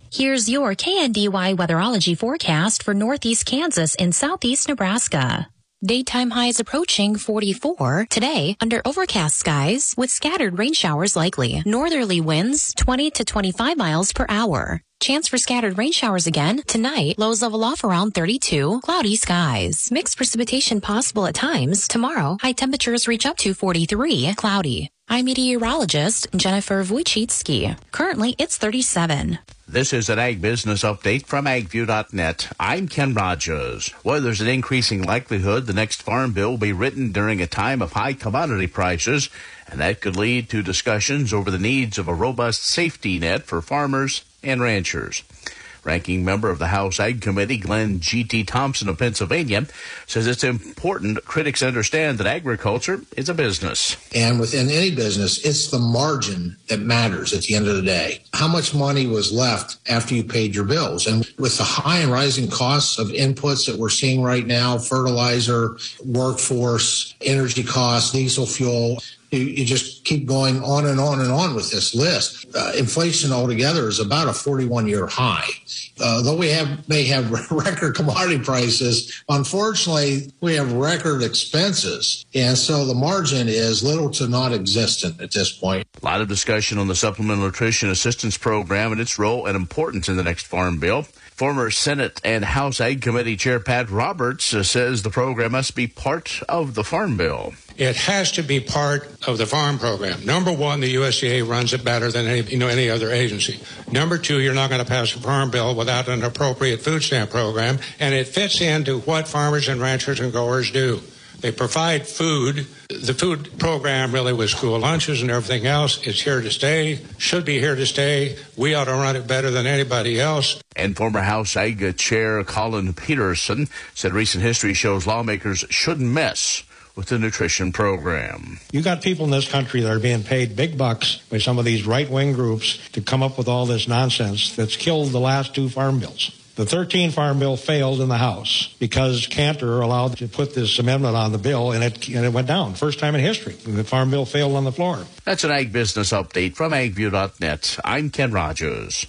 Here's your KNDY weatherology forecast for northeast Kansas and southeast Nebraska. Daytime highs approaching 44. Today, under overcast skies with scattered rain showers likely. Northerly winds 20 to 25 miles per hour. Chance for scattered rain showers again. Tonight, lows level off around 32. Cloudy skies. Mixed precipitation possible at times. Tomorrow, high temperatures reach up to 43. Cloudy. I'm meteorologist Jennifer Wojcicki. Currently, it's 37. This is an Ag Business Update from AgView.net. I'm Ken Rogers. Well, there's an increasing likelihood the next farm bill will be written during a time of high commodity prices, and that could lead to discussions over the needs of a robust safety net for farmers and ranchers. Ranking member of the House Ag Committee, Glenn G.T. Thompson of Pennsylvania, says it's important critics understand that agriculture is a business. And within any business, it's the margin that matters at the end of the day. How much money was left after you paid your bills? And with the high and rising costs of inputs that we're seeing right now, fertilizer, workforce, energy costs, diesel fuel, you just keep going on and on and on with this list. Inflation altogether is about a 41-year high. Though we may have record commodity prices, unfortunately, we have record expenses. And so the margin is little to not existent at this point. A lot of discussion on the Supplemental Nutrition Assistance Program and its role and importance in the next farm bill. Former Senate and House Ag Committee Chair Pat Roberts says the program must be part of the farm bill. It has to be part of the farm program. Number one, the USDA runs it better than any other agency. Number two, you're not going to pass a farm bill without an appropriate food stamp program, and it fits into what farmers and ranchers and growers do. They provide food. The food program really with school lunches and everything else is here to stay, should be here to stay. We ought to run it better than anybody else. And former House Ag Chair Colin Peterson said recent history shows lawmakers shouldn't mess with the nutrition program. You got people in this country that are being paid big bucks by some of these right-wing groups to come up with all this nonsense that's killed the last two farm bills. The 13 Farm Bill failed in the House because Cantor allowed to put this amendment on the bill, and it went down. First time in history. The Farm Bill failed on the floor. That's an Ag Business Update from AgView.net. I'm Ken Rogers.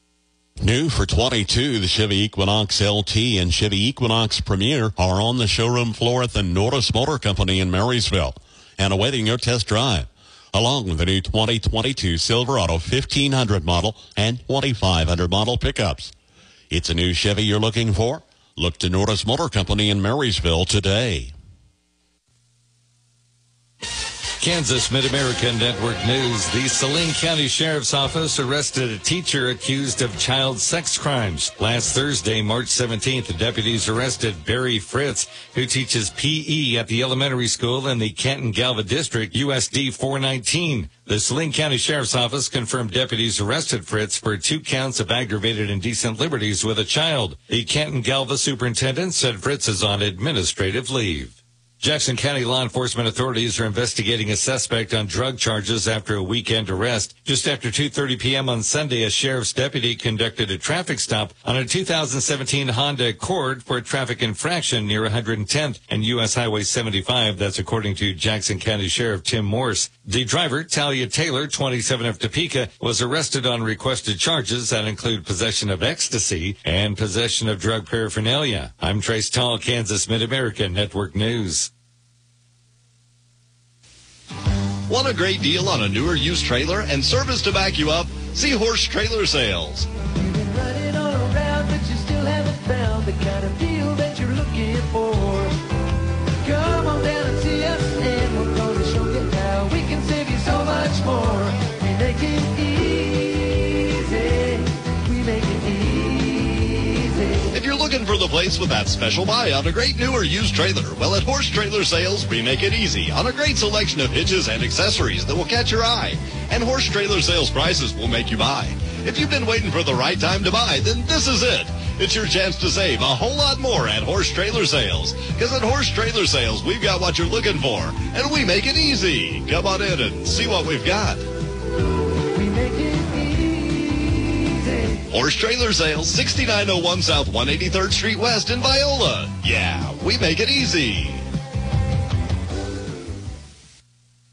New for 22, the Chevy Equinox LT and Chevy Equinox Premier are on the showroom floor at the Norris Motor Company in Marysville and awaiting your test drive, along with the new 2022 Silverado 1500 model and 2500 model pickups. It's a new Chevy you're looking for? Look to Norris Motor Company in Marysville today. Kansas Mid-America Network News. The Saline County Sheriff's Office arrested a teacher accused of child sex crimes. Last Thursday, March 17th, deputies arrested Barry Fritz, who teaches PE at the elementary school in the Canton-Galva District, USD 419. The Saline County Sheriff's Office confirmed deputies arrested Fritz for 2 counts of aggravated indecent liberties with a child. The Canton-Galva superintendent said Fritz is on administrative leave. Jackson County law enforcement authorities are investigating a suspect on drug charges after a weekend arrest. Just after 2:30 p.m. on Sunday, a sheriff's deputy conducted a traffic stop on a 2017 Honda Accord for a traffic infraction near 110th and U.S. Highway 75. That's according to Jackson County Sheriff Tim Morse. The driver, Talia Taylor, 27 of Topeka, was arrested on requested charges that include possession of ecstasy and possession of drug paraphernalia. I'm Trace Tall, Kansas Mid-America Network News. Want a great deal on a newer used trailer and service to back you up? See Horse Trailer Sales. You've been running all around, but you still haven't found the kind of deal that you're looking for. Come on down and see us, and we're going to show you how we can save you so much more. We make it easy. We make it easy. If you're looking for the place with that special buy on a great new or used trailer, well, at Horse Trailer Sales, we make it easy on a great selection of hitches and accessories that will catch your eye. And Horse Trailer Sales prices will make you buy. If you've been waiting for the right time to buy, then this is it. It's your chance to save a whole lot more at Horse Trailer Sales. Because at Horse Trailer Sales, we've got what you're looking for, and we make it easy. Come on in and see what we've got. We make it easy. Horse Trailer Sales, 6901 South 183rd Street West in Viola. Yeah, we make it easy.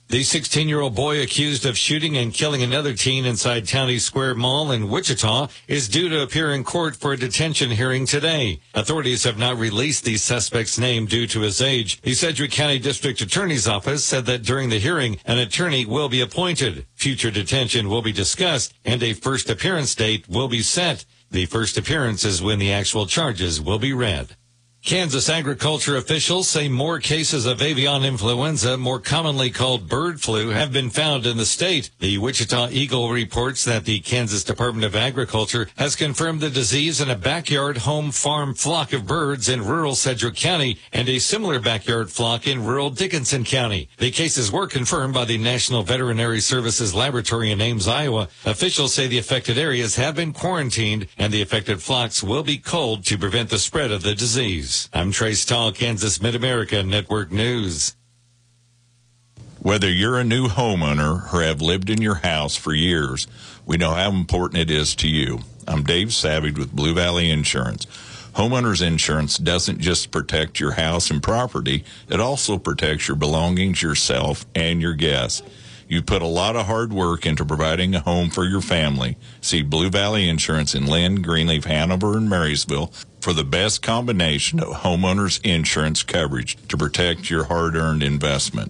The 16-year-old boy accused of shooting and killing another teen inside County Square Mall in Wichita is due to appear in court for a detention hearing today. Authorities have not released the suspect's name due to his age. The Sedgwick County District Attorney's Office said that during the hearing, an attorney will be appointed. Future detention will be discussed, and a first appearance date will be set. The first appearance is when the actual charges will be read. Kansas agriculture officials say more cases of avian influenza, more commonly called bird flu, have been found in the state. The Wichita Eagle reports that the Kansas Department of Agriculture has confirmed the disease in a backyard home farm flock of birds in rural Sedgwick County and a similar backyard flock in rural Dickinson County. The cases were confirmed by the National Veterinary Services Laboratory in Ames, Iowa. Officials say the affected areas have been quarantined and the affected flocks will be culled to prevent the spread of the disease. I'm Trace Tall, Kansas Mid-America Network News. Whether you're a new homeowner or have lived in your house for years, we know how important it is to you. I'm Dave Savage with Blue Valley Insurance. Homeowners insurance doesn't just protect your house and property, it also protects your belongings, yourself, and your guests. You put a lot of hard work into providing a home for your family. See Blue Valley Insurance in Lynn, Greenleaf, Hanover, and Marysville for the best combination of homeowners insurance coverage to protect your hard-earned investment.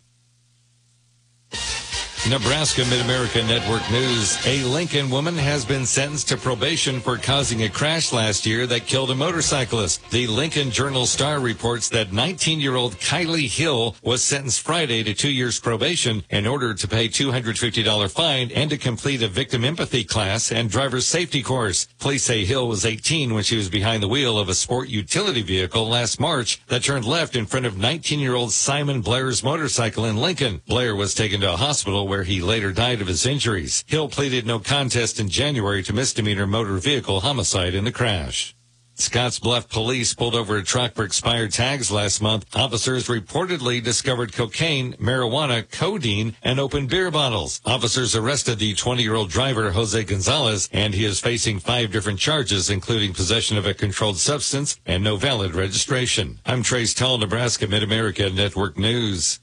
Nebraska Mid-America Network News. A Lincoln woman has been sentenced to probation for causing a crash last year that killed a motorcyclist. The Lincoln Journal-Star reports that 19-year-old Kylie Hill was sentenced Friday to 2 years probation in order to pay $250 fine and to complete a victim empathy class and driver's safety course. Police say Hill was 18 when she was behind the wheel of a sport utility vehicle last March that turned left in front of 19-year-old Simon Blair's motorcycle in Lincoln. Blair was taken to a hospital where he later died of his injuries. Hill pleaded no contest in January to misdemeanor motor vehicle homicide in the crash. Scottsbluff police pulled over a truck for expired tags last month. Officers reportedly discovered cocaine, marijuana, codeine, and open beer bottles. Officers arrested the 20-year-old driver, Jose Gonzalez, and he is facing 5 different charges, including possession of a controlled substance and no valid registration. I'm Trace Tall, Nebraska Mid-America Network News.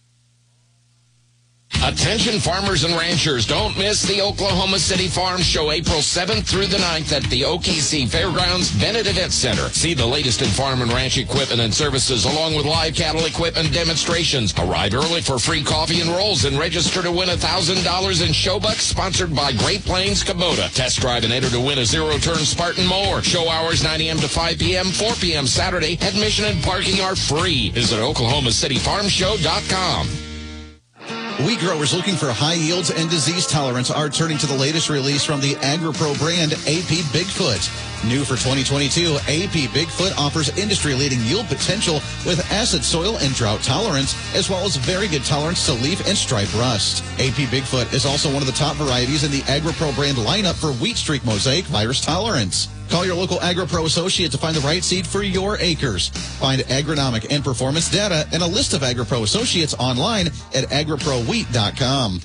Attention farmers and ranchers, don't miss the Oklahoma City Farm Show April 7th through the 9th at the OKC Fairgrounds Bennett Event Center. See the latest in farm and ranch equipment and services along with live cattle equipment demonstrations. Arrive early for free coffee and rolls and register to win $1,000 in show bucks sponsored by Great Plains Kubota. Test drive and enter to win a zero-turn Spartan mower. Show hours 9 a.m. to 5 p.m., 4 p.m. Saturday. Admission and parking are free. Visit OklahomaCityFarmShow.com. Wheat growers looking for high yields and disease tolerance are turning to the latest release from the AgriPro brand, AP Bigfoot. New for 2022, AP Bigfoot offers industry-leading yield potential with acid soil and drought tolerance, as well as very good tolerance to leaf and stripe rust. AP Bigfoot is also one of the top varieties in the AgriPro brand lineup for wheat streak mosaic virus tolerance. Call your local AgriPro associate to find the right seed for your acres. Find agronomic and performance data and a list of AgriPro associates online at agriprowheat.com.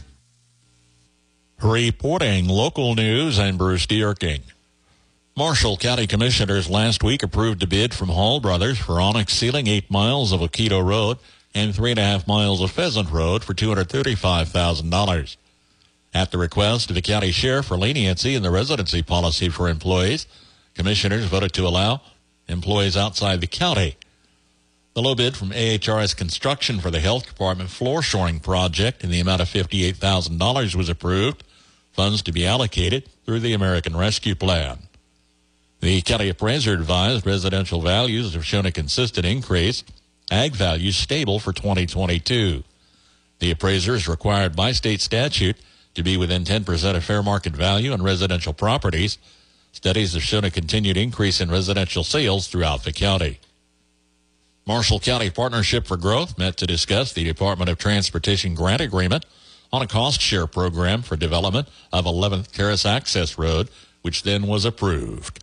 Reporting local news, I'm Bruce Dierking. Marshall County Commissioners last week approved a bid from Hall Brothers for Onyx sealing 8 miles of Oquito Road and 3.5 miles of Pheasant Road for $235,000. At the request of the county sheriff for leniency in the residency policy for employees, commissioners voted to allow employees outside the county. The low bid from AHRS Construction for the Health Department floor shoring project in the amount of $58,000 was approved, funds to be allocated through the American Rescue Plan. The county appraiser advised residential values have shown a consistent increase, ag values stable for 2022. The appraiser is required by state statute to be within 10% of fair market value on residential properties. Studies have shown a continued increase in residential sales throughout the county. Marshall County Partnership for Growth met to discuss the Department of Transportation grant agreement on a cost share program for development of 11th Terrace Access Road, which then was approved.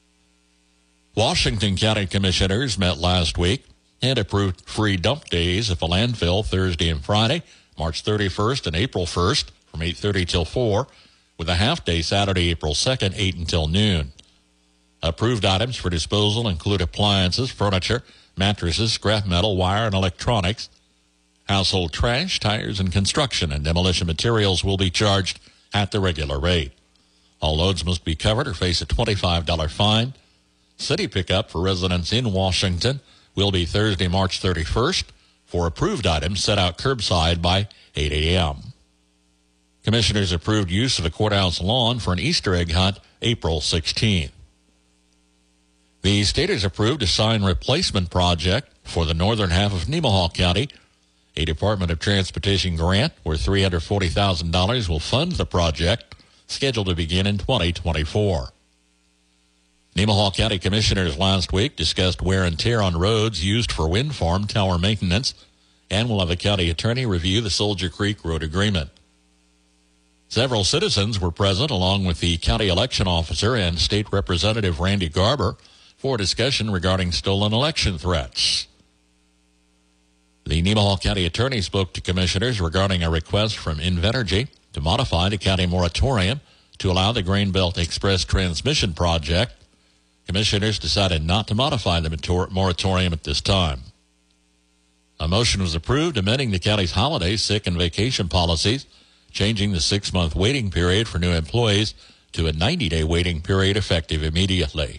Washington County Commissioners met last week and approved free dump days at the landfill Thursday and Friday, March 31st and April 1st from 8:30 till 4, with a half-day Saturday, April 2nd, 8 until noon. Approved items for disposal include appliances, furniture, mattresses, scrap metal, wire, and electronics. Household trash, tires, and construction and demolition materials will be charged at the regular rate. All loads must be covered or face a $25 fine. City pickup for residents in Washington will be Thursday, March 31st for approved items set out curbside by 8 a.m. Commissioners approved use of the courthouse lawn for an Easter egg hunt April 16th. The state has approved a sign replacement project for the northern half of Nemaha County. A Department of Transportation grant worth $340,000 will fund the project, scheduled to begin in 2024. Nemaha County Commissioners last week discussed wear and tear on roads used for wind farm tower maintenance and will have the county attorney review the Soldier Creek Road Agreement. Several citizens were present, along with the county election officer and State Representative Randy Garber, for a discussion regarding stolen election threats. The Nemaha County attorney spoke to commissioners regarding a request from Invenergy to modify the county moratorium to allow the Grain Belt Express transmission project. Commissioners decided not to modify the moratorium at this time. A motion was approved amending the county's holiday, sick, and vacation policies, changing the 6-month waiting period for new employees to a 90-day waiting period effective immediately.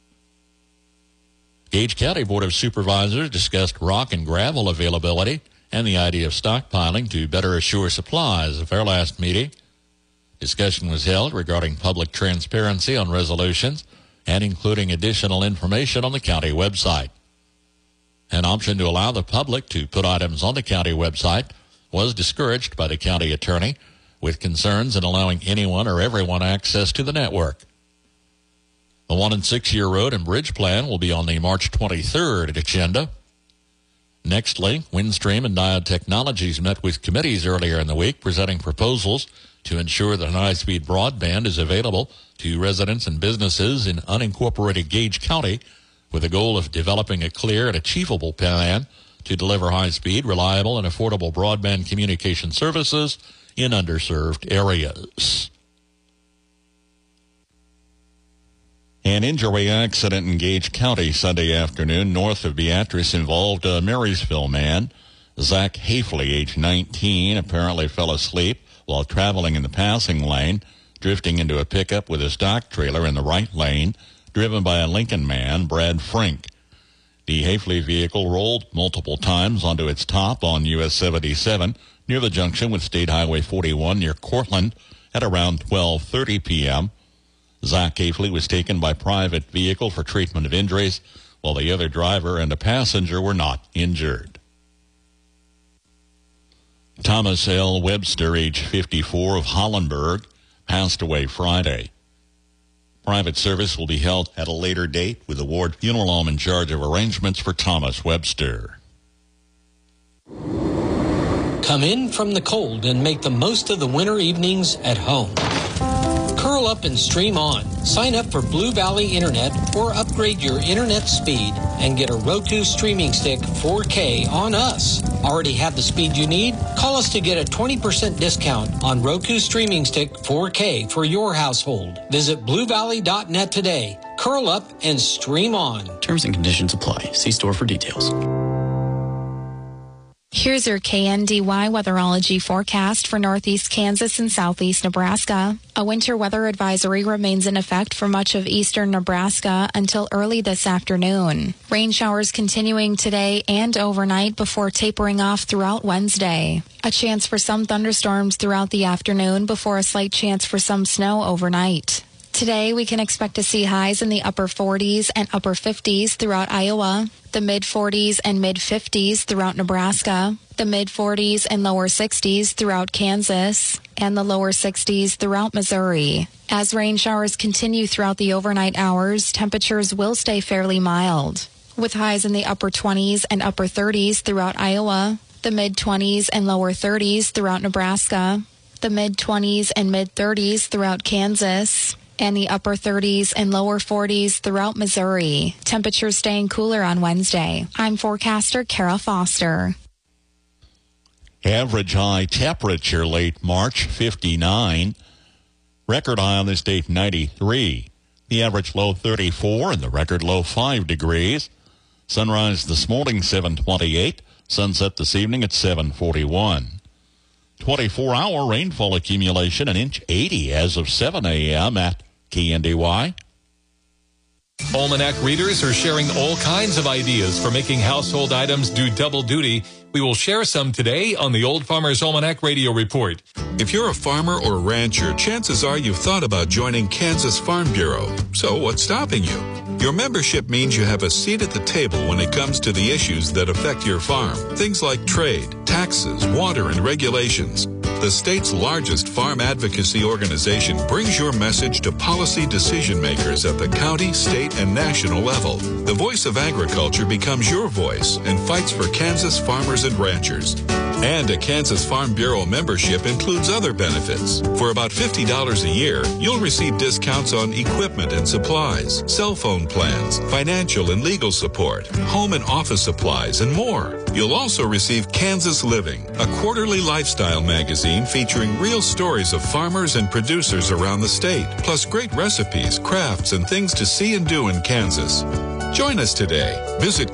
Gage County Board of Supervisors discussed rock and gravel availability and the idea of stockpiling to better assure supplies at their last meeting. Discussion was held regarding public transparency on resolutions and including additional information on the county website. An option to allow the public to put items on the county website was discouraged by the county attorney, with concerns in allowing anyone or everyone access to the network. The 1 and 6 year road and bridge plan will be on the March 23rd agenda. Nextlink, Windstream, and Diode Technologies met with committees earlier in the week presenting proposals to ensure that high-speed broadband is available to residents and businesses in unincorporated Gage County, with the goal of developing a clear and achievable plan to deliver high-speed, reliable, and affordable broadband communication services in underserved areas. An injury accident in Gage County Sunday afternoon north of Beatrice involved a Marysville man. Zach Hafley, age 19, apparently fell asleep while traveling in the passing lane, drifting into a pickup with a stock trailer in the right lane, driven by a Lincoln man, Brad Frink. The Hafley vehicle rolled multiple times onto its top on US 77 near the junction with State Highway 41 near Cortland at around 12:30 p.m. Zach Hafley was taken by private vehicle for treatment of injuries, while the other driver and a passenger were not injured. Thomas L. Webster, age 54, of Hollenberg, passed away Friday. Private service will be held at a later date with the Ward Funeral Home in charge of arrangements for Thomas Webster. Come in from the cold and make the most of the winter evenings at home. Curl up and stream on. Sign up for Blue Valley Internet or upgrade your internet speed and get a Roku streaming stick 4K on us. Already have the speed you need? Call us to get a 20% discount on Roku streaming stick 4K for your household. Visit bluevalley.net today. Curl up and stream on. Terms and conditions apply. See store for details. Here's your KNDY weatherology forecast for northeast Kansas and southeast Nebraska. A winter weather advisory remains in effect for much of eastern Nebraska until early this afternoon. Rain showers continuing today and overnight before tapering off throughout Wednesday. A chance for some thunderstorms throughout the afternoon before a slight chance for some snow overnight. Today, we can expect to see highs in the upper 40s and upper 50s throughout Iowa, the mid-40s and mid-50s throughout Nebraska, the mid-40s and lower 60s throughout Kansas, and the lower 60s throughout Missouri. As rain showers continue throughout the overnight hours, temperatures will stay fairly mild, with highs in the upper 20s and upper 30s throughout Iowa, the mid-20s and lower 30s throughout Nebraska, the mid-20s and mid-30s throughout Kansas, and the upper 30s and lower 40s throughout Missouri. Temperatures staying cooler on Wednesday. I'm forecaster Kara Foster. Average high temperature late March, 59. Record high on this date, 93. The average low, 34, and the record low, 5 degrees. Sunrise this morning, 7:28. Sunset this evening at 7:41. 24-hour rainfall accumulation, an inch 80 as of 7 a.m. at KNDY. Almanac readers are sharing all kinds of ideas for making household items do double duty. We will share some today on the Old Farmer's Almanac Radio Report. If you're a farmer or rancher, chances are you've thought about joining Kansas Farm Bureau. So what's stopping you? Your membership means you have a seat at the table when it comes to the issues that affect your farm. Things like trade, taxes, water, and regulations. The state's largest farm advocacy organization brings your message to policy decision makers at the county, state, and national level. The voice of agriculture becomes your voice and fights for Kansas farmers and ranchers. And a Kansas Farm Bureau membership includes other benefits. For about $50 a year, you'll receive discounts on equipment and supplies, cell phone plans, financial and legal support, home and office supplies, and more. You'll also receive Kansas Living, a quarterly lifestyle magazine featuring real stories of farmers and producers around the state, plus great recipes, crafts, and things to see and do in Kansas. Join us today. Visit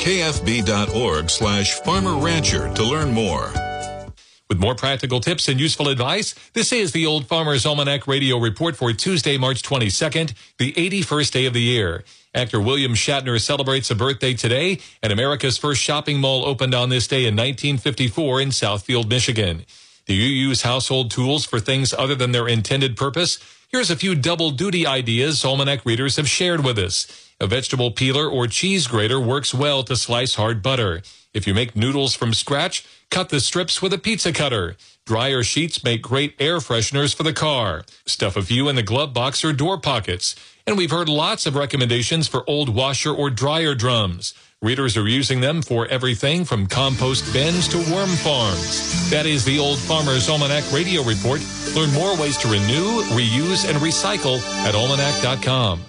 kfb.org/farmer-rancher to learn more. With more practical tips and useful advice, this is the Old Farmer's Almanac Radio Report for Tuesday, March 22nd, the 81st day of the year. Actor William Shatner celebrates a birthday today, and America's first shopping mall opened on this day in 1954 in Southfield, Michigan. Do you use household tools for things other than their intended purpose? Here's a few double-duty ideas Almanac readers have shared with us. A vegetable peeler or cheese grater works well to slice hard butter. If you make noodles from scratch, cut the strips with a pizza cutter. Dryer sheets make great air fresheners for the car. Stuff a few in the glove box or door pockets. And we've heard lots of recommendations for old washer or dryer drums. Readers are using them for everything from compost bins to worm farms. That is the Old Farmer's Almanac Radio Report. Learn more ways to renew, reuse, and recycle at almanac.com.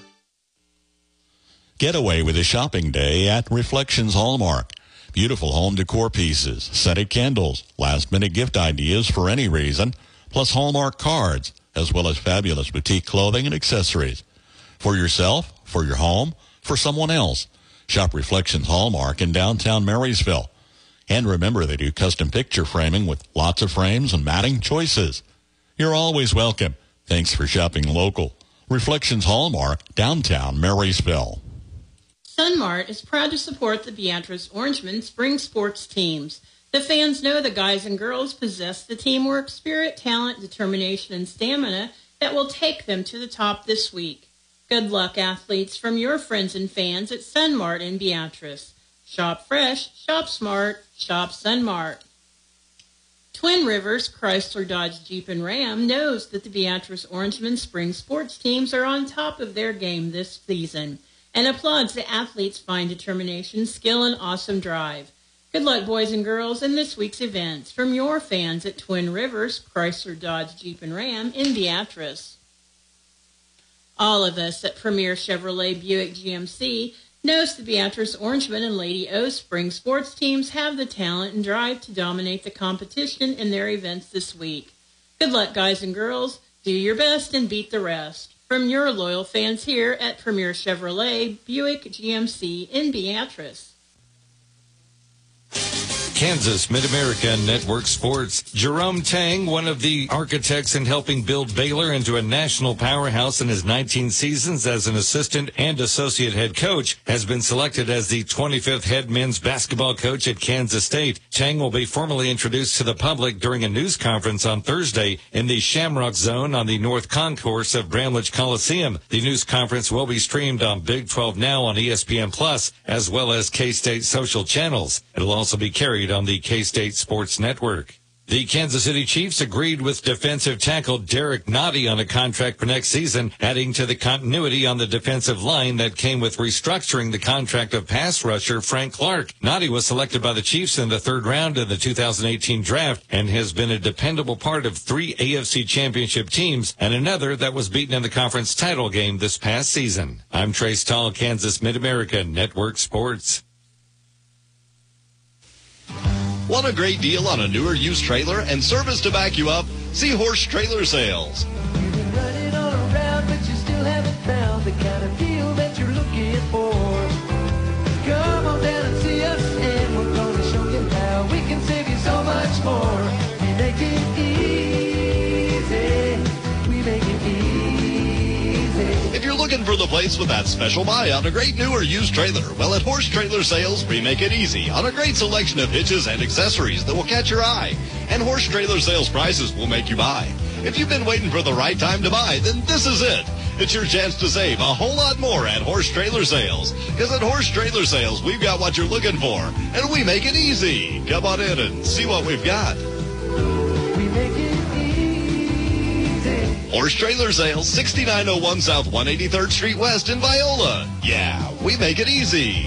Get away with a shopping day at Reflections Hallmark. Beautiful home decor pieces, scented candles, last-minute gift ideas for any reason, plus Hallmark cards, as well as fabulous boutique clothing and accessories. For yourself, for your home, for someone else. Shop Reflections Hallmark in downtown Marysville. And remember, they do custom picture framing with lots of frames and matting choices. You're always welcome. Thanks for shopping local. Reflections Hallmark, downtown Marysville. Sunmart is proud to support the Beatrice Orangemen spring sports teams. The fans know the guys and girls possess the teamwork, spirit, talent, determination, and stamina that will take them to the top this week. Good luck, athletes, from your friends and fans at Sunmart in Beatrice. Shop fresh, shop smart, shop Sunmart. Twin Rivers Chrysler Dodge Jeep and Ram knows that the Beatrice Orangemen spring sports teams are on top of their game this season, and applauds the athletes' fine determination, skill, and awesome drive. Good luck, boys and girls, in this week's events from your fans at Twin Rivers Chrysler Dodge Jeep and Ram in Beatrice. All of us at Premier Chevrolet Buick GMC knows the Beatrice Orangemen and Lady O spring sports teams have the talent and drive to dominate the competition in their events this week. Good luck, guys and girls. Do your best and beat the rest. From your loyal fans here at Premier Chevrolet Buick GMC in Beatrice. Kansas Mid-America Network Sports. Jerome Tang, one of the architects in helping build Baylor into a national powerhouse in his 19 seasons as an assistant and associate head coach, has been selected as the 25th head men's basketball coach at Kansas State. Tang will be formally introduced to the public during a news conference on Thursday in the Shamrock Zone on the North Concourse of Bramlage Coliseum. The news conference will be streamed on Big 12 Now on ESPN Plus, as well as K-State social channels. It'll also be carried on the K-State Sports Network. The Kansas City Chiefs agreed with defensive tackle Derek Nottie on a contract for next season, adding to the continuity on the defensive line that came with restructuring the contract of pass rusher Frank Clark. Nottie was selected by the Chiefs in the third round of the 2018 draft and has been a dependable part of 3 AFC championship teams and another that was beaten in the conference title game this past season. I'm Trace Tall, Kansas Mid-America Network Sports. Want a great deal on a newer used trailer and service to back you up? See Horse Trailer Sales. You've been running all around, but you still haven't found the kind of deal that you're looking for. Come on down and see us, and we're going to show you how we Looking for the place with that special buy on a great new or used trailer? Well, at Horse Trailer Sales, we make it easy on a great selection of hitches and accessories that will catch your eye. And Horse Trailer Sales prices will make you buy. If you've been waiting for the right time to buy, then this is it. It's your chance to save a whole lot more at Horse Trailer Sales. Because at Horse Trailer Sales, we've got what you're looking for, and we make it easy. Come on in and see what we've got. We make it easy. Horse Trailer Sales, 6901 South 183rd Street West in Viola. Yeah, we make it easy.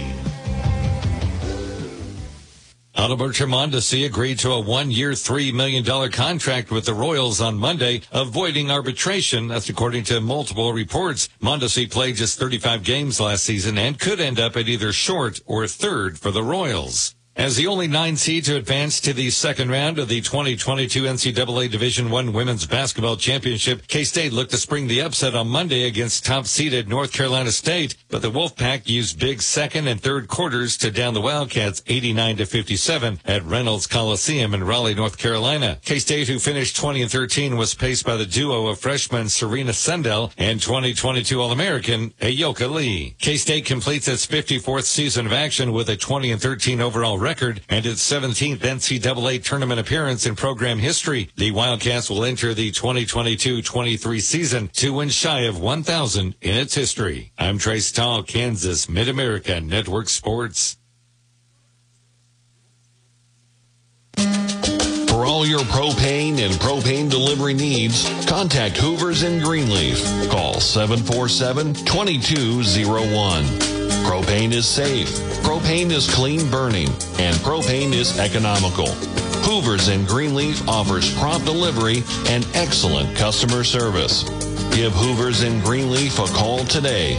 Adalberto Mondesi agreed to a 1-year, $3 million contract with the Royals on Monday, avoiding arbitration. That's according to multiple reports. Mondesi played just 35 games last season and could end up at either short or third for the Royals. As the only 9 seed to advance to the second round of the 2022 NCAA Division I Women's Basketball Championship, K-State looked to spring the upset on Monday against top-seeded North Carolina State, but the Wolfpack used big second and third quarters to down the Wildcats 89-57 at Reynolds Coliseum in Raleigh, North Carolina. K-State, who finished 20-13, was paced by the duo of freshman Serena Sendell and 2022 All-American Ayoka Lee. K-State completes its 54th season of action with a 20-13 overall record and its 17th NCAA tournament appearance in program history. The Wildcats will enter the 2022-23 season 2 and shy of 1,000 in its history. I'm Trace Tall, Kansas Mid-America Network Sports. For all your propane and propane delivery needs, contact Hoovers in Greenleaf. Call 747-2201. Propane is safe, propane is clean burning, and propane is economical. Hoovers in Greenleaf offers prompt delivery and excellent customer service. Give Hoovers in Greenleaf a call today,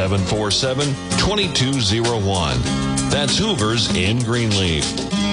747-2201. That's Hoovers in Greenleaf.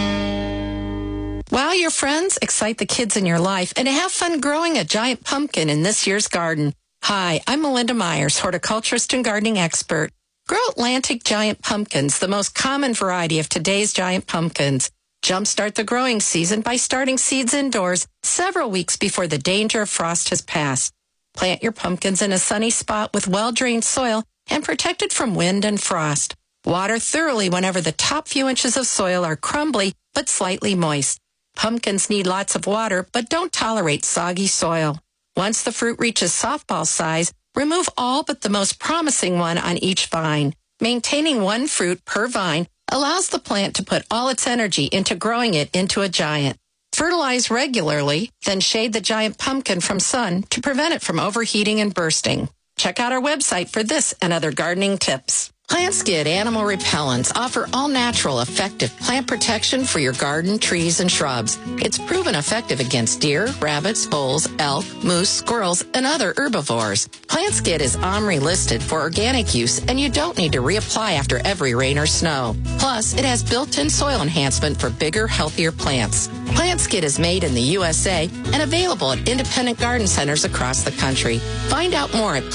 Wow your friends, excite the kids in your life, and have fun growing a giant pumpkin in this year's garden. Hi, I'm Melinda Myers, horticulturist and gardening expert. Grow Atlantic giant pumpkins, the most common variety of today's giant pumpkins. Jumpstart the growing season by starting seeds indoors several weeks before the danger of frost has passed. Plant your pumpkins in a sunny spot with well-drained soil and protected from wind and frost. Water thoroughly whenever the top few inches of soil are crumbly but slightly moist. Pumpkins need lots of water but don't tolerate soggy soil. Once the fruit reaches softball size, remove all but the most promising one on each vine. Maintaining one fruit per vine allows the plant to put all its energy into growing it into a giant. Fertilize regularly, then shade the giant pumpkin from sun to prevent it from overheating and bursting. Check out our website for this and other gardening tips. PlantSkid Animal Repellents offer all-natural, effective plant protection for your garden, trees, and shrubs. It's proven effective against deer, rabbits, voles, elk, moose, squirrels, and other herbivores. PlantSkid is OMRI listed for organic use, and you don't need to reapply after every rain or snow. Plus, it has built-in soil enhancement for bigger, healthier plants. PlantSkid is made in the USA and available at independent garden centers across the country. Find out more at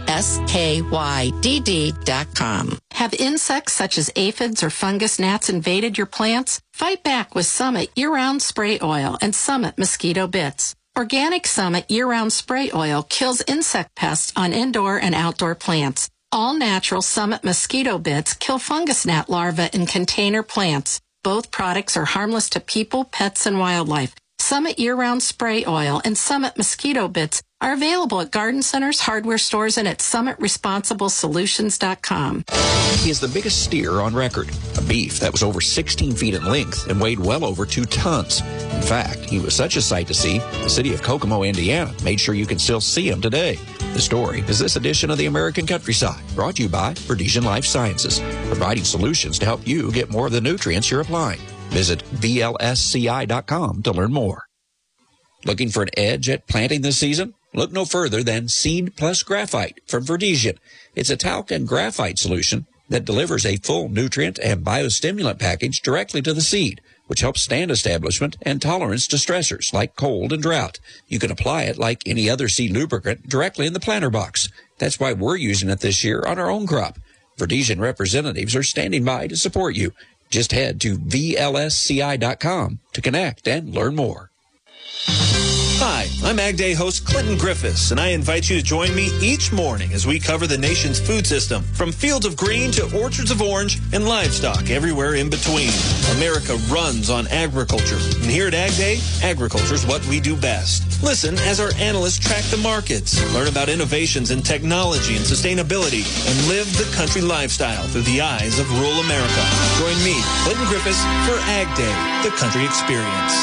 plantskydd.com. Have insects such as aphids or fungus gnats invaded your plants? Fight back with Summit Year-Round Spray Oil and Summit Mosquito Bits. Organic Summit Year-Round Spray Oil kills insect pests on indoor and outdoor plants. All-natural Summit Mosquito Bits kill fungus gnat larvae in container plants. Both products are harmless to people, pets, and wildlife. Summit Year-Round Spray Oil and Summit Mosquito Bits are available at garden centers, hardware stores, and at SummitResponsibleSolutions.com. He is the biggest steer on record, a beef that was over 16 feet in length and weighed well over 2 tons. In fact, he was such a sight to see, the city of Kokomo, Indiana, made sure you can still see him today. The story is this edition of the American Countryside, brought to you by Verdesian Life Sciences, providing solutions to help you get more of the nutrients you're applying. Visit VLSCI.com to learn more. Looking for an edge at planting this season? Look no further than Seed Plus Graphite from Verdesian. It's a talc and graphite solution that delivers a full nutrient and biostimulant package directly to the seed, which helps stand establishment and tolerance to stressors like cold and drought. You can apply it like any other seed lubricant directly in the planter box. That's why we're using it this year on our own crop. Verdesian representatives are standing by to support you. Just head to VLSCI.com to connect and learn more. Hi, I'm Ag Day host Clinton Griffiths, and I invite you to join me each morning as we cover the nation's food system, from fields of green to orchards of orange and livestock everywhere in between. America runs on agriculture, and here at Ag Day, agriculture is what we do best. Listen as our analysts track the markets, learn about innovations in technology and sustainability, and live the country lifestyle through the eyes of rural America. Join me, Clinton Griffiths, for Ag Day, the country experience.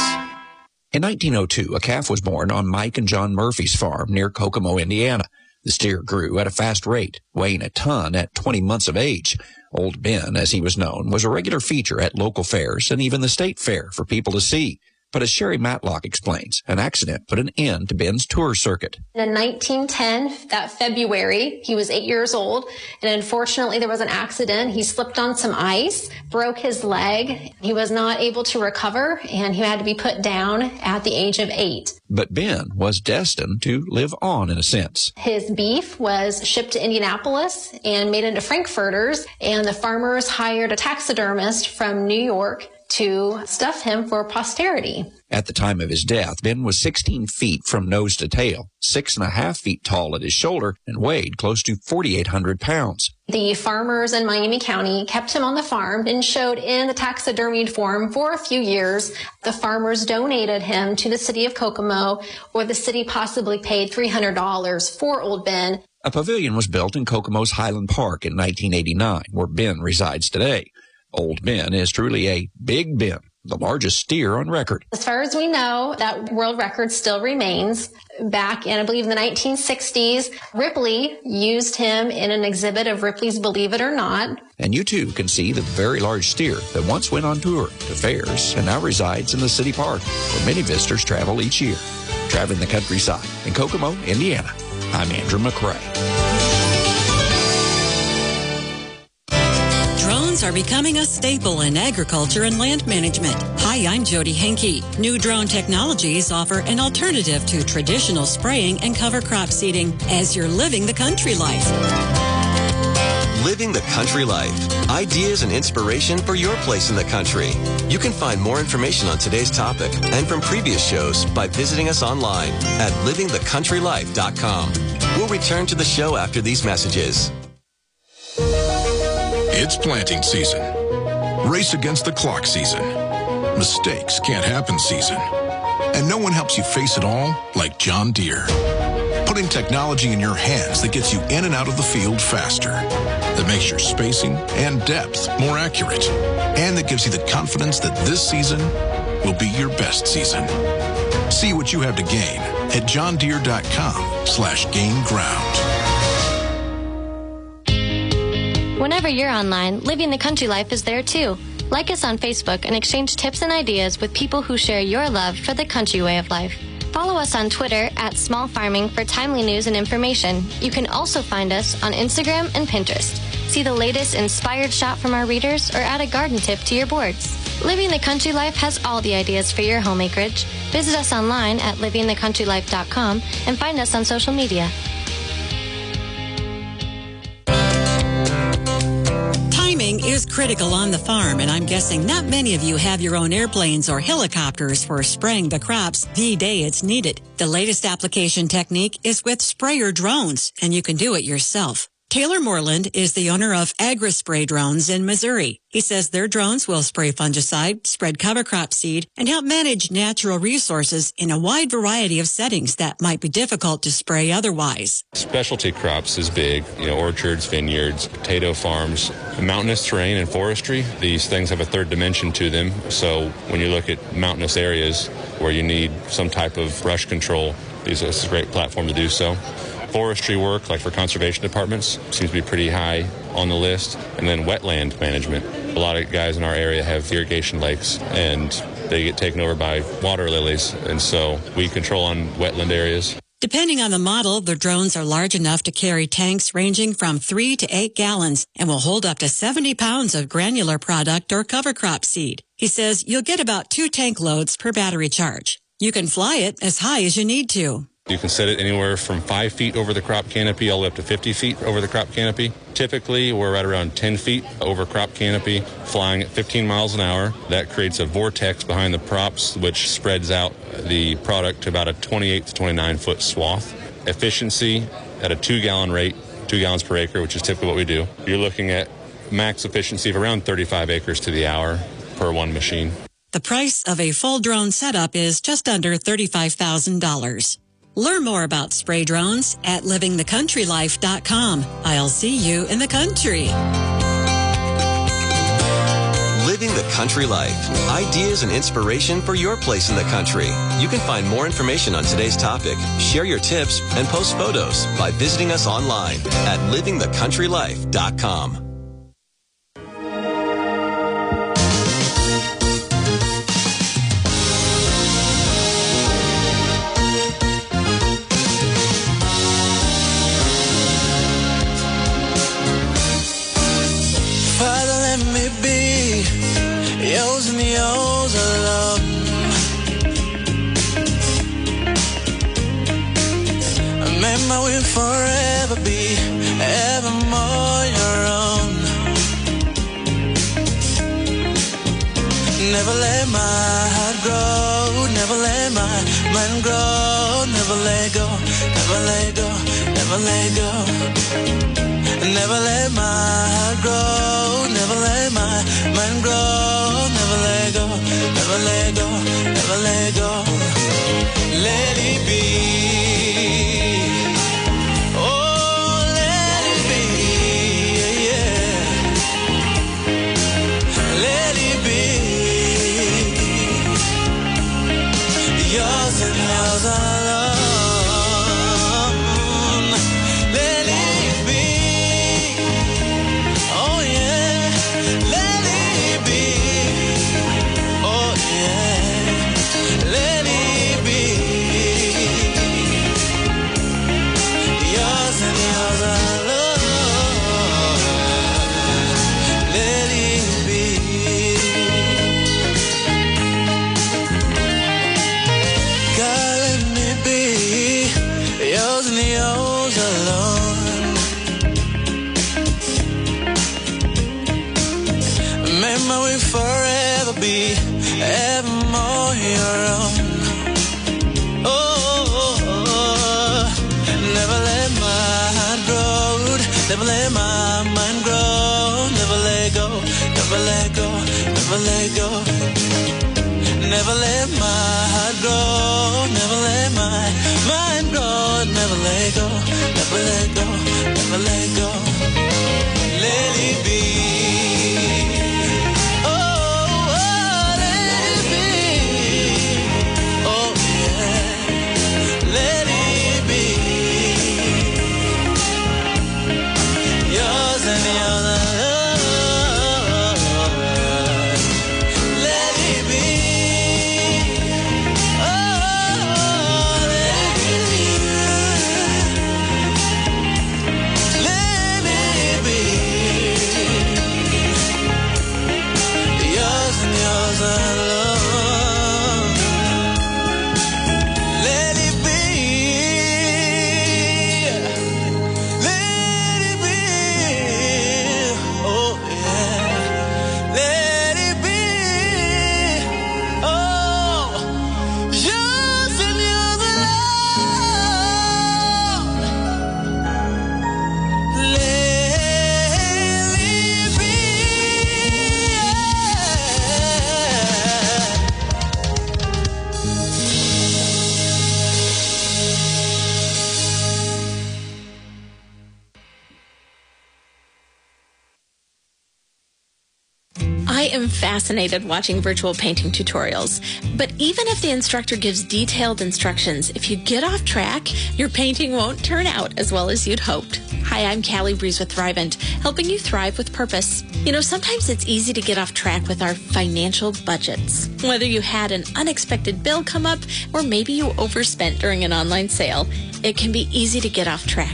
In 1902, a calf was born on Mike and John Murphy's farm near Kokomo, Indiana. The steer grew at a fast rate, weighing a ton at 20 months of age. Old Ben, as he was known, was a regular feature at local fairs and even the state fair for people to see. But as Sherry Matlock explains, an accident put an end to Ben's tour circuit. In 1910, that February, he was 8 years old, and unfortunately there was an accident. He slipped on some ice, broke his leg. He was not able to recover, and he had to be put down at the age of 8. But Ben was destined to live on in a sense. His beef was shipped to Indianapolis and made into frankfurters, and the farmers hired a taxidermist from New York to stuff him for posterity. At the time of his death, Ben was 16 feet from nose to tail, 6.5 feet tall at his shoulder, and weighed close to 4,800 pounds. The farmers in Miami County kept him on the farm and showed in the taxidermied form for a few years. The farmers donated him to the city of Kokomo, or the city possibly paid $300 for old Ben. A pavilion was built in Kokomo's Highland Park in 1989, where Ben resides today. Old Ben is truly a Big Ben, the largest steer on record. As far as we know, that world record still remains. Back in, I believe, the 1960s, Ripley used him in an exhibit of Ripley's Believe It or Not. And you too can see the very large steer that once went on tour to fairs and now resides in the city park, where many visitors travel each year. Traveling the countryside in Kokomo, Indiana, I'm Andrew McCrae. Drones are becoming a staple in agriculture and land management. Hi, I'm Jody Henke. New drone technologies offer an alternative to traditional spraying and cover crop seeding as you're living the country life. Living the country life. Ideas and inspiration for your place in the country. You can find more information on today's topic and from previous shows by visiting us online at livingthecountrylife.com. We'll return to the show after these messages. It's planting season. Race against the clock season. Mistakes can't happen season. And no one helps you face it all like John Deere. Putting technology in your hands that gets you in and out of the field faster. That makes your spacing and depth more accurate. And that gives you the confidence that this season will be your best season. See what you have to gain at johndeere.com/gain ground. Whenever you're online, Living the Country Life is there too. Like us on Facebook and exchange tips and ideas with people who share your love for the country way of life. Follow us on Twitter at Small Farming for timely news and information. You can also find us on Instagram and Pinterest. See the latest inspired shot from our readers or add a garden tip to your boards. Living the Country Life has all the ideas for your home acreage. Visit us online at livingthecountrylife.com and find us on social media. Is critical on the farm, and I'm guessing not many of you have your own airplanes or helicopters for spraying the crops the day it's needed. The latest application technique is with sprayer drones, and you can do it yourself. Taylor Moreland is the owner of AgriSpray Drones in Missouri. He says their drones will spray fungicide, spread cover crop seed, and help manage natural resources in a wide variety of settings that might be difficult to spray otherwise. Specialty crops is big, orchards, vineyards, potato farms, mountainous terrain and forestry. These things have a third dimension to them. So when you look at mountainous areas where you need some type of brush control, this is a great platform to do so. Forestry work, like for conservation departments, seems to be pretty high on the list. And then wetland management. A lot of guys in our area have irrigation lakes, and they get taken over by water lilies. And so we control on wetland areas. Depending on the model, the drones are large enough to carry tanks ranging from 3 to 8 gallons and will hold up to 70 pounds of granular product or cover crop seed. He says you'll get about 2 tank loads per battery charge. You can fly it as high as you need to. You can set it anywhere from 5 feet over the crop canopy all the way up to 50 feet over the crop canopy. Typically, we're right around 10 feet over crop canopy, flying at 15 miles an hour. That creates a vortex behind the props, which spreads out the product to about a 28 to 29-foot swath. Efficiency at a 2-gallon rate, 2 gallons per acre, which is typically what we do. You're looking at max efficiency of around 35 acres to the hour per one machine. The price of a full drone setup is just under $35,000. Learn more about spray drones at livingthecountrylife.com. I'll see you in the country. Living the Country Life. Ideas and inspiration for your place in the country. You can find more information on today's topic, share your tips, and post photos by visiting us online at livingthecountrylife.com. Yours and yours alone. Remember we'll forever be evermore your own. Never let my heart grow, never let my mind grow, never let go, never let go, never let go. Never let my heart grow, never let my mind grow, never let go, never let go, never let go. Let it be. Oh, let it be, yeah. Let it be. Yours and yours alone. Forever be evermore your own. Oh, never let my heart grow, never let my mind grow, never let go, never let go, never let go. Never let my heart grow, never let my mind grow, never let go, never let go, never let go. Let it be. Fascinated watching virtual painting tutorials. But even if the instructor gives detailed instructions, if you get off track, your painting won't turn out as well as you'd hoped. Hi, I'm Callie Breeze with Thrivent, helping you thrive with purpose. You know, sometimes it's easy to get off track with our financial budgets. Whether you had an unexpected bill come up or maybe you overspent during an online sale, it can be easy to get off track.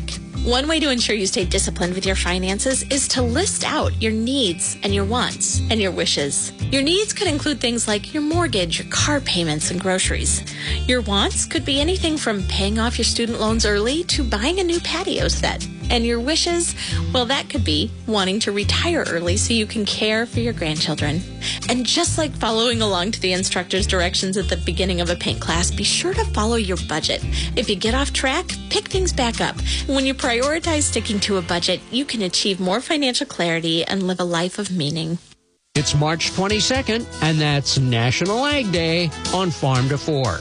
One way to ensure you stay disciplined with your finances is to list out your needs and your wants and your wishes. Your needs could include things like your mortgage, your car payments, and groceries. Your wants could be anything from paying off your student loans early to buying a new patio set. And your wishes, well, that could be wanting to retire early so you can care for your grandchildren. And just like following along to the instructor's directions at the beginning of a paint class, be sure to follow your budget. If you get off track, pick things back up. When you prioritize sticking to a budget, you can achieve more financial clarity and live a life of meaning. It's March 22nd, and that's National Ag Day on Farm to Fork.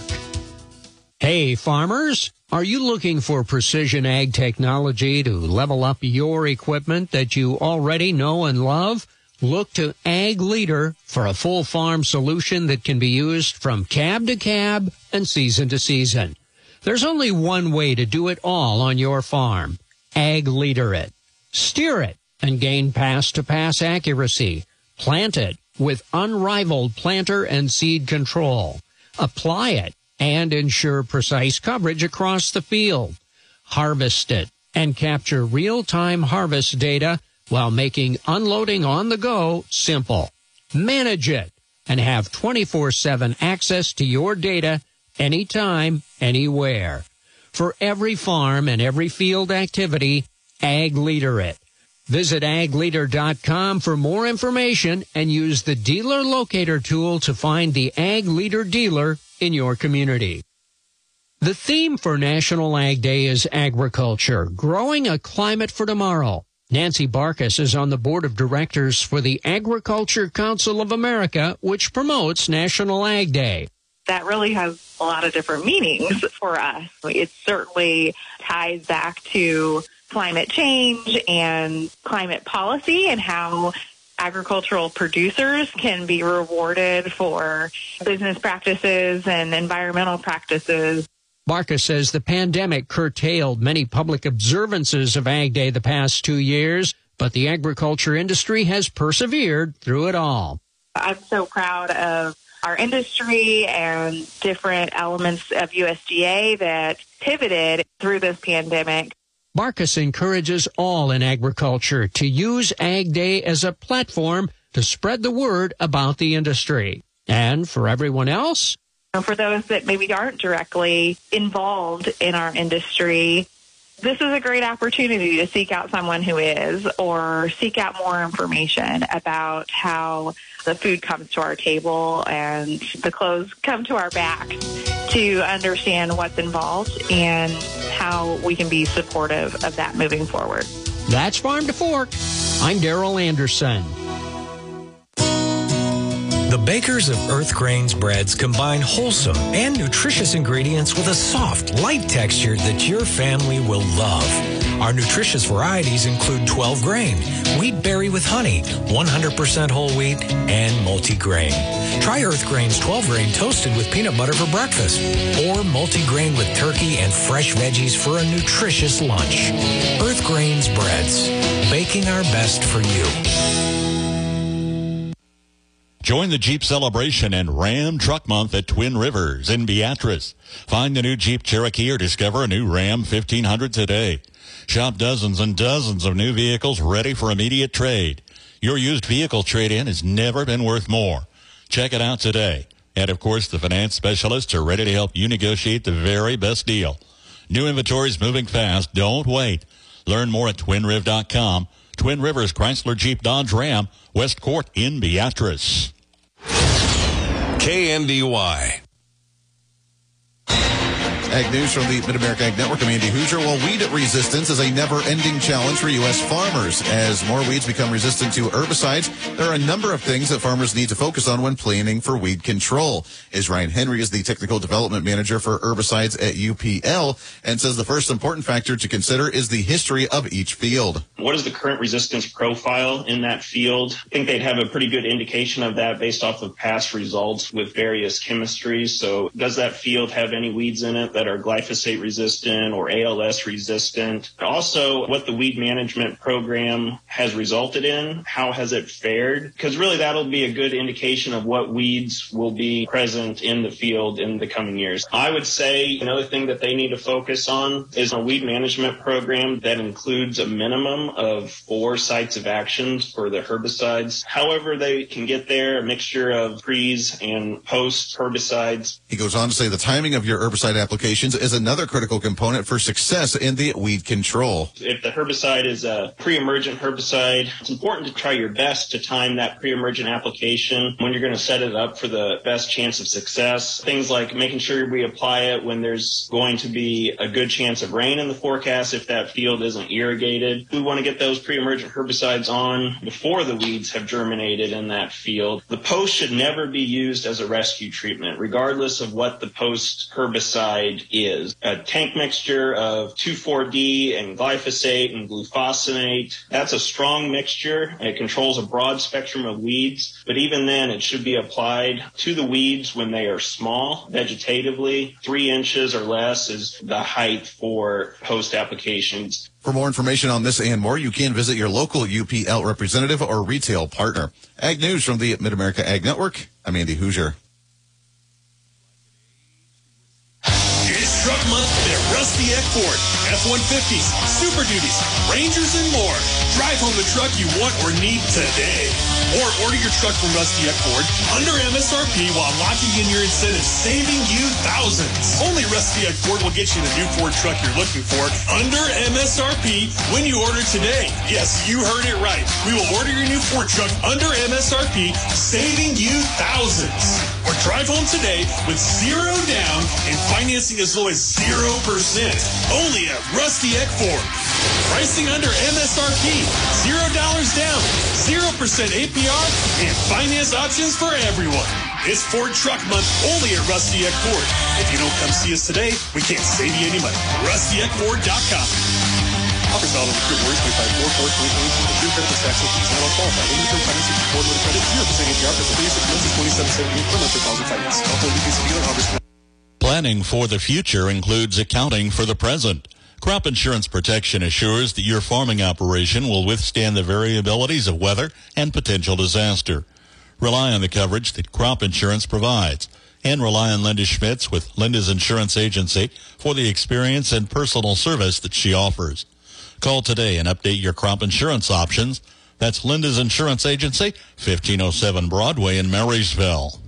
Hey, farmers, are you looking for precision ag technology to level up your equipment that you already know and love? Look to Ag Leader for a full farm solution that can be used from cab to cab and season to season. There's only one way to do it all on your farm. Ag Leader it. Steer it and gain pass-to-pass accuracy. Plant it with unrivaled planter and seed control. Apply it and ensure precise coverage across the field. Harvest it and capture real-time harvest data while making unloading on the go simple. Manage it and have 24/7 access to your data anytime, anywhere. For every farm and every field activity, Ag Leader it. Visit agleader.com for more information and use the Dealer Locator tool to find the Ag Leader dealer in your community. The theme for National Ag Day is agriculture, growing a climate for tomorrow. Nancy Barkas is on the board of directors for the Agriculture Council of America, which promotes National Ag Day. That really has a lot of different meanings for us. It certainly ties back to climate change and climate policy and how agricultural producers can be rewarded for business practices and environmental practices. Barkas says the pandemic curtailed many public observances of Ag Day the past 2 years, but the agriculture industry has persevered through it all. I'm so proud of our industry and different elements of USDA that pivoted through this pandemic. Barkas encourages all in agriculture to use Ag Day as a platform to spread the word about the industry. And for everyone else, for those that maybe aren't directly involved in our industry, this is a great opportunity to seek out someone who is, or seek out more information about how the food comes to our table and the clothes come to our back, to understand what's involved and how we can be supportive of that moving forward. That's Farm to Fork. I'm Darrell Anderson. The bakers of Earth Grains breads combine wholesome and nutritious ingredients with a soft, light texture that your family will love. Our nutritious varieties include 12 grain, wheat berry with honey, 100% whole wheat, and multi-grain. Try Earth Grains 12 grain toasted with peanut butter for breakfast, or multi-grain with turkey and fresh veggies for a nutritious lunch. Earth Grains breads, baking our best for you. Join the Jeep celebration and Ram Truck Month at Twin Rivers in Beatrice. Find the new Jeep Cherokee or discover a new Ram 1500 today. Shop dozens and dozens of new vehicles ready for immediate trade. Your used vehicle trade-in has never been worth more. Check it out today. And, of course, the finance specialists are ready to help you negotiate the very best deal. New inventory is moving fast. Don't wait. Learn more at twinriv.com. Twin Rivers Chrysler Jeep Dodge Ram, West Court in Beatrice. KNDY. Ag News from the Mid-America Ag Network. I'm Andy Hoosier. Well, weed resistance is a never-ending challenge for U.S. farmers. As more weeds become resistant to herbicides, there are a number of things that farmers need to focus on when planning for weed control. Ryan Henry is the Technical Development Manager for herbicides at UPL and says the first important factor to consider is the history of each field. What is the current resistance profile in that field? I think they'd have a pretty good indication of that based off of past results with various chemistries. So does that field have any weeds in it that are glyphosate resistant or ALS resistant? Also, what the weed management program has resulted in? How has it fared? Because really that'll be a good indication of what weeds will be present in the field in the coming years. I would say another thing that they need to focus on is a weed management program that includes a minimum of 4 sites of actions for the herbicides. However they can get there, a mixture of pre's and post herbicides. He goes on to say the timing of your herbicide applications is another critical component for success in the weed control. If the herbicide is a pre-emergent herbicide, it's important to try your best to time that pre-emergent application when you're going to set it up for the best chance of success. Things like making sure we apply it when there's going to be a good chance of rain in the forecast if that field isn't irrigated. We want to get those pre-emergent herbicides on before the weeds have germinated in that field. The post should never be used as a rescue treatment, regardless of what the post herbicide is. A tank mixture of 2,4-D and glyphosate and glufosinate, that's a strong mixture. It controls a broad spectrum of weeds, but even then it should be applied to the weeds when they are small, vegetatively. 3 inches or less is the height for post applications. For more information on this and more, you can visit your local UPL representative or retail partner. Ag News from the Mid-America Ag Network. I'm Andy Hoosier. It's Truck Month at Rusty Eck Ford. F-150s, Super Duties, Rangers, and more. Drive home the truck you want or need today. Or order your truck from Rusty Eck Ford under MSRP while locking in your incentives, saving you thousands. Only Rusty Eck Ford will get you the new Ford truck you're looking for under MSRP when you order today. Yes, you heard it right. We will order your new Ford truck under MSRP, saving you thousands. Or drive home today with 0 down and financing as low as 0%. Only at Rusty Eck Ford. Pricing under MSRP, $0 down, 0% APR, and finance options for everyone. It's Ford Truck Month only at Rusty Eck Ford. If you don't come see us today, we can't save you any money. RustyEckFord.com. Offers valid on the Ford 25/4/2022. True credit tax and fees. Not all qualified. Any term financing for Ford Motor Credit, 0% APR for 36 months is $27.78 per month for thousand finance. Also, lease dealer offers. Planning for the future includes accounting for the present. Crop insurance protection assures that your farming operation will withstand the variabilities of weather and potential disaster. Rely on the coverage that crop insurance provides, and rely on Linda Schmitz with Linda's Insurance Agency for the experience and personal service that she offers. Call today and update your crop insurance options. That's Linda's Insurance Agency, 1507 Broadway in Marysville.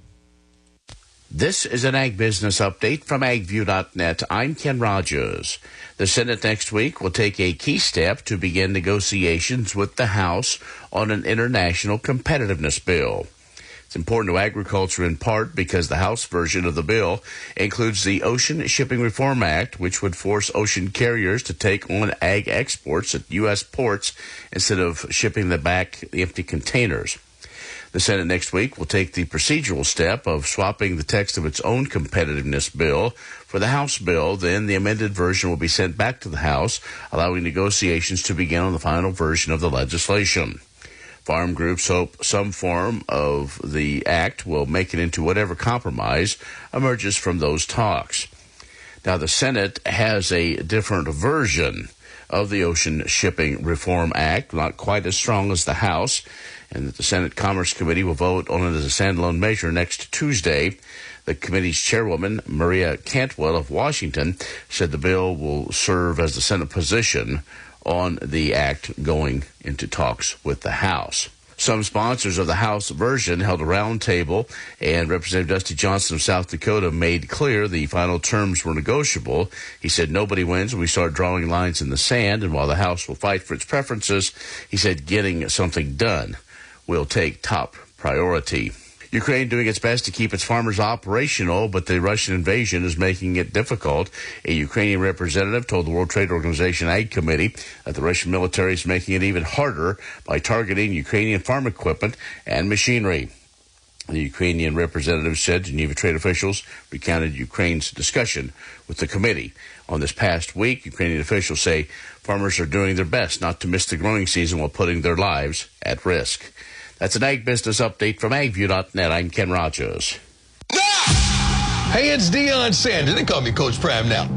This is an Ag Business Update from AgView.net. I'm Ken Rogers. The Senate next week will take a key step to begin negotiations with the House on an international competitiveness bill. It's important to agriculture in part because the House version of the bill includes the Ocean Shipping Reform Act, which would force ocean carriers to take on ag exports at U.S. ports instead of shipping them back empty containers. The Senate next week will take the procedural step of swapping the text of its own competitiveness bill for the House bill. Then the amended version will be sent back to the House, allowing negotiations to begin on the final version of the legislation. Farm groups hope some form of the act will make it into whatever compromise emerges from those talks. Now, the Senate has a different version of the Ocean Shipping Reform Act, not quite as strong as the House, and that the Senate Commerce Committee will vote on it as a standalone measure next Tuesday. The committee's chairwoman, Maria Cantwell of Washington, said the bill will serve as the Senate position on the act going into talks with the House. Some sponsors of the House version held a roundtable, and Representative Dusty Johnson of South Dakota made clear the final terms were negotiable. He said nobody wins when we start drawing lines in the sand, and while the House will fight for its preferences, he said getting something done will take top priority. Ukraine doing its best to keep its farmers operational, but the Russian invasion is making it difficult. A Ukrainian representative told the World Trade Organization Ag Committee that the Russian military is making it even harder by targeting Ukrainian farm equipment and machinery. The Ukrainian representative said Geneva trade officials recounted Ukraine's discussion with the committee. On this past week, Ukrainian officials say farmers are doing their best not to miss the growing season while putting their lives at risk. That's an Ag Business Update from AgView.net. I'm Ken Rogers. Hey, it's Deion Sanders. They call me Coach Prime now.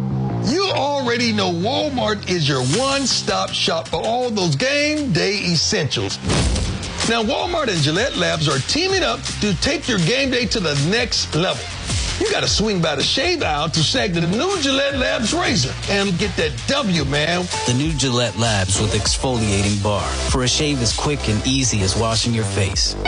You already know Walmart is your one-stop shop for all those game day essentials. Now, Walmart and Gillette Labs are teaming up to take your game day to the next level. You got to swing by the shave aisle to snag the new Gillette Labs razor and get that W, man. The new Gillette Labs with exfoliating bar for a shave as quick and easy as washing your face.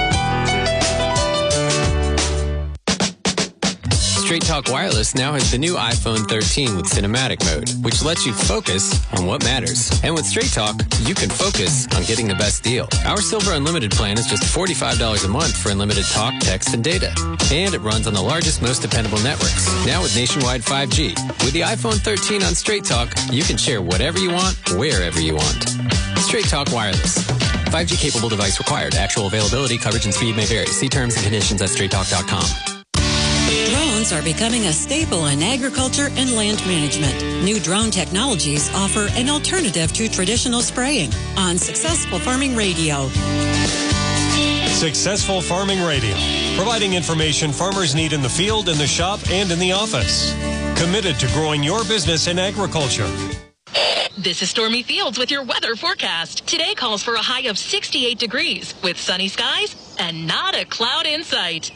Straight Talk Wireless now has the new iPhone 13 with cinematic mode, which lets you focus on what matters. And with Straight Talk, you can focus on getting the best deal. Our Silver Unlimited plan is just $45 a month for unlimited talk, text, and data. And it runs on the largest, most dependable networks, now with nationwide 5G. With the iPhone 13 on Straight Talk, you can share whatever you want, wherever you want. Straight Talk Wireless. 5G capable device required. Actual availability, coverage, and speed may vary. See terms and conditions at straighttalk.com. Drones are becoming a staple in agriculture and land management. New drone technologies offer an alternative to traditional spraying on Successful Farming Radio. Successful Farming Radio, providing information farmers need in the field, in the shop, and in the office. Committed to growing your business in agriculture. This is Stormy Fields with your weather forecast. Today calls for a high of 68 degrees with sunny skies and not a cloud in sight.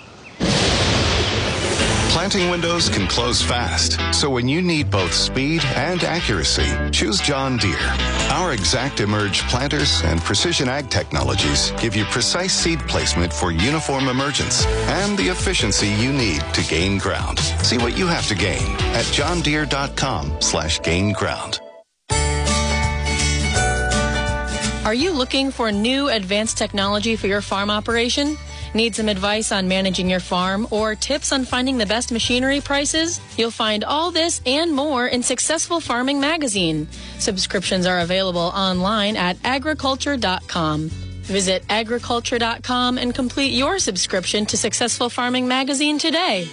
Planting windows can close fast, so when you need both speed and accuracy, choose John Deere. Our Exact Emerge planters and precision ag technologies give you precise seed placement for uniform emergence and the efficiency you need to gain ground. See what you have to gain at johndeere.com/gain ground. Are you looking for new advanced technology for your farm operation? Need some advice on managing your farm or tips on finding the best machinery prices? You'll find all this and more in Successful Farming Magazine. Subscriptions are available online at agriculture.com. Visit agriculture.com and complete your subscription to Successful Farming Magazine today.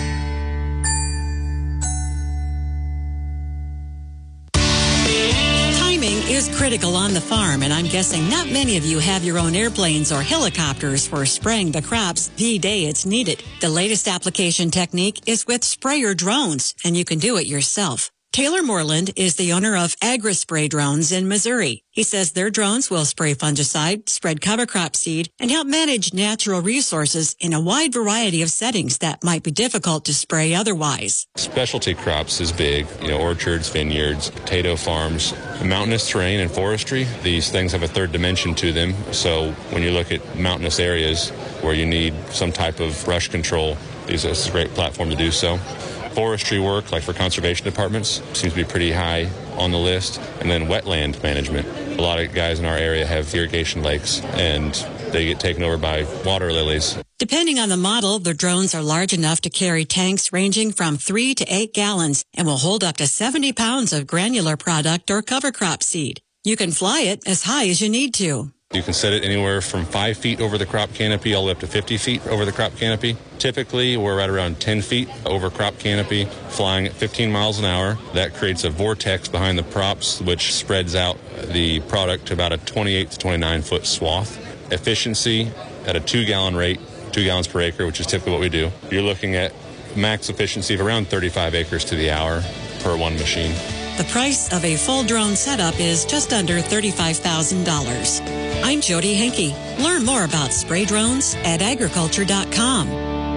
Is critical on the farm, and I'm guessing not many of you have your own airplanes or helicopters for spraying the crops the day it's needed. The latest application technique is with sprayer drones, and you can do it yourself. Taylor Moreland is the owner of AgriSpray Drones in Missouri. He says their drones will spray fungicide, spread cover crop seed, and help manage natural resources in a wide variety of settings that might be difficult to spray otherwise. Specialty crops is big, orchards, vineyards, potato farms, mountainous terrain and forestry. These things have a third dimension to them. So when you look at mountainous areas where you need some type of brush control, this is a great platform to do so. Forestry work, like for conservation departments, seems to be pretty high on the list. And then wetland management. A lot of guys in our area have irrigation lakes, and they get taken over by water lilies. Depending on the model, the drones are large enough to carry tanks ranging from 3 to 8 gallons and will hold up to 70 pounds of granular product or cover crop seed. You can fly it as high as you need to. You can set it anywhere from 5 feet over the crop canopy all the way up to 50 feet over the crop canopy. Typically, we're right around 10 feet over crop canopy, flying at 15 miles an hour. That creates a vortex behind the props, which spreads out the product to about a 28 to 29-foot swath. Efficiency at a 2-gallon rate, 2 gallons per acre, which is typically what we do. You're looking at max efficiency of around 35 acres to the hour per one machine. The price of a full drone setup is just under $35,000. I'm Jody Henke. Learn more about spray drones at agriculture.com.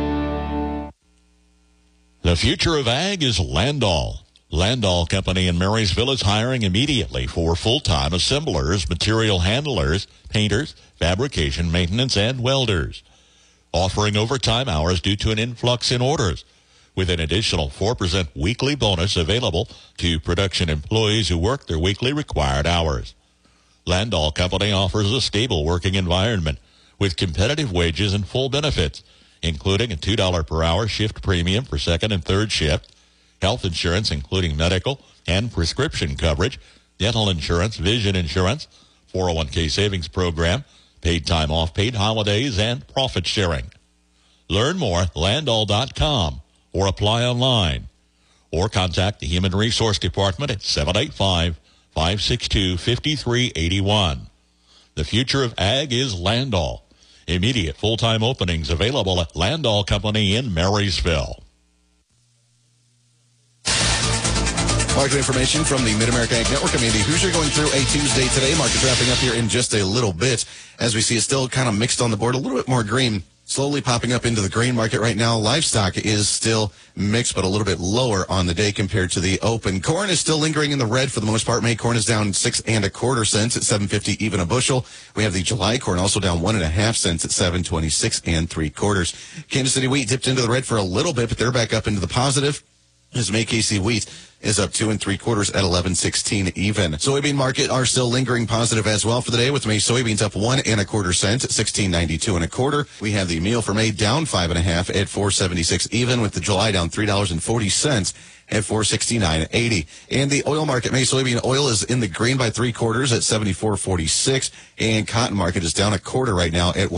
The future of ag is Landall. Landall Company in Marysville is hiring immediately for full-time assemblers, material handlers, painters, fabrication, maintenance, and welders. Offering overtime hours due to an influx in orders, with an additional 4% weekly bonus available to production employees who work their weekly required hours. Landall Company offers a stable working environment with competitive wages and full benefits, including a $2 per hour shift premium for second and third shift, health insurance including medical and prescription coverage, dental insurance, vision insurance, 401k savings program, paid time off, paid holidays, and profit sharing. Learn more at landall.com or apply online, or contact the Human Resource Department at 785-562-5381. The future of ag is Landall. Immediate full-time openings available at Landall Company in Marysville. Market information from the Mid-America Ag Network. I'm Andy Hoosier going through a Tuesday today. Market's wrapping up here in just a little bit. As we see, it's still kind of mixed on the board, a little bit more green. Slowly popping up into the grain market right now. Livestock is still mixed, but a little bit lower on the day compared to the open. Corn is still lingering in the red for the most part. May corn is down 6 1/4 cents at $7.50 even a bushel. We have the July corn also down 1.5 cents at $7.26 3/4. Kansas City wheat dipped into the red for a little bit, but they're back up into the positive. As May KC wheat is up 2 3/4 at $11.16 even. Soybean market are still lingering positive as well for the day, with May soybeans up 1 1/4 cents at $16.92 1/4. We have the meal for May down 5 1/2 at $4.76 even, with the July down $3.40 at $4.69.80. And the oil market, May soybean oil is in the green by 3/4 at $74.46, and cotton market is down 1/4 right now at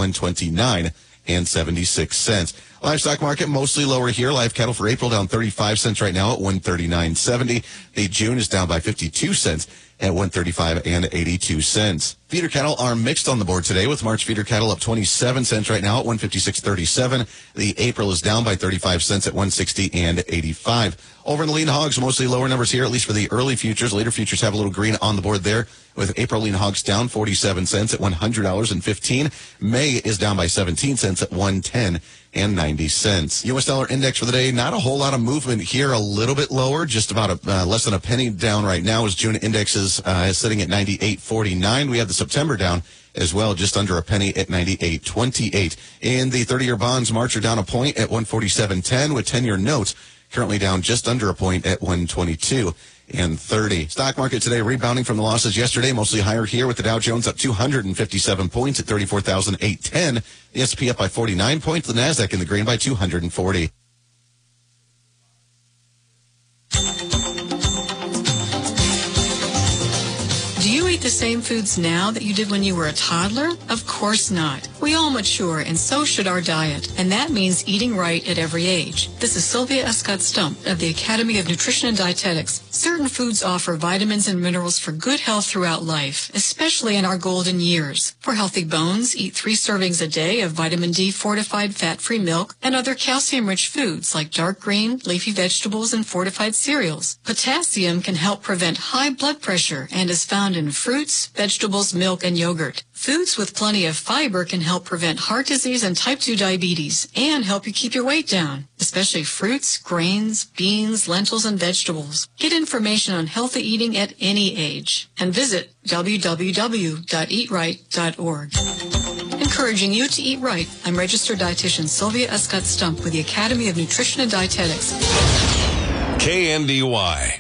$129.76. Livestock market mostly lower here. Live cattle for April down 35 cents right now at $139.70. The June is down by 52 cents at $135.82. Feeder cattle are mixed on the board today, with March feeder cattle up 27 cents right now at $156.37. The April is down by 35 cents at $160.85. Over in the lean hogs, mostly lower numbers here, at least for the early futures. Later futures have a little green on the board there, with April lean hogs down 47 cents at $100.15. May is down by 17 cents at $110.90. U.S. dollar index for the day, not a whole lot of movement here, a little bit lower, just about less than a penny down right now, as June index is sitting at 98.49. We have the September down as well, just under a penny at 98.28. In the 30-year bonds, March are down a point at 147.10, with 10-year notes currently down just under a point at 122.30. Stock market today rebounding from the losses yesterday, mostly higher here, with the Dow Jones up 257 points at 34,810. The S&P up by 49 points. The NASDAQ in the green by 240. Do you eat the same foods now that you did when you were a toddler? Of course not. We all mature, and so should our diet. And that means eating right at every age. This is Sylvia Escott Stump of the Academy of Nutrition and Dietetics. Certain foods offer vitamins and minerals for good health throughout life, especially in our golden years. For healthy bones, eat 3 servings a day of vitamin D fortified fat-free milk and other calcium-rich foods like dark green, leafy vegetables, and fortified cereals. Potassium can help prevent high blood pressure and is found in fruits, vegetables, milk, and yogurt. Foods with plenty of fiber can help prevent heart disease and type 2 diabetes and help you keep your weight down, especially fruits, grains, beans, lentils, and vegetables. Get information on healthy eating at any age and visit www.eatright.org. Encouraging you to eat right, I'm registered dietitian Sylvia Escott Stump with the Academy of Nutrition and Dietetics. KNDY.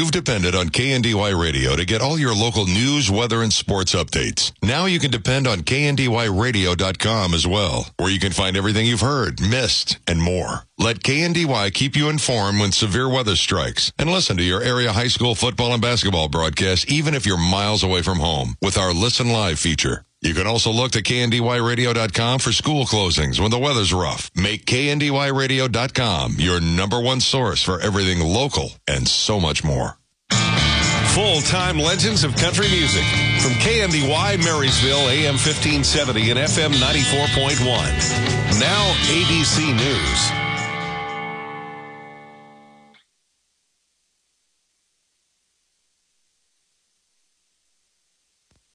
You've depended on KNDY Radio to get all your local news, weather, and sports updates. Now you can depend on KNDYradio.com as well, where you can find everything you've heard, missed, and more. Let KNDY keep you informed when severe weather strikes, and listen to your area high school football and basketball broadcasts even if you're miles away from home with our Listen Live feature. You can also look to KNDYradio.com for school closings when the weather's rough. Make KNDYradio.com your number one source for everything local and so much more. Full-time legends of country music from KNDY Marysville, AM 1570 and FM 94.1. Now ABC News.